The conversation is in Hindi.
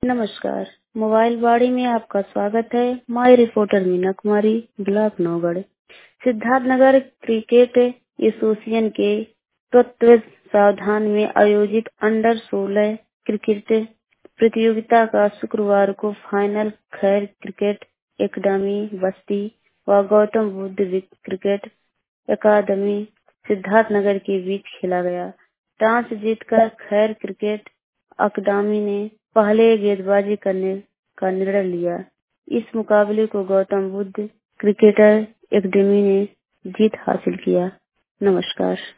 नमस्कार। मोबाइल बाड़ी में आपका स्वागत है। My reporter Meena Kumari, block Naugarh. Siddharthnagar cricket association के तत्वावधान में आयोजित अंडर 16 क्रिकेट प्रतियोगिता का शुक्रवार को फाइनल खैर क्रिकेट एकेडमी बस्ती व गौतम बुद्ध क्रिकेट अकादमी सिद्धार्थनगर के बीच खेला गया। टॉस जीतकर खैर क्रिकेट अकादमी ने पहले गेंदबाजी करने का निर्णय लिया। इस मुकाबले को गौतम बुद्ध क्रिकेटर एकेडमी ने जीत हासिल किया। नमस्कार।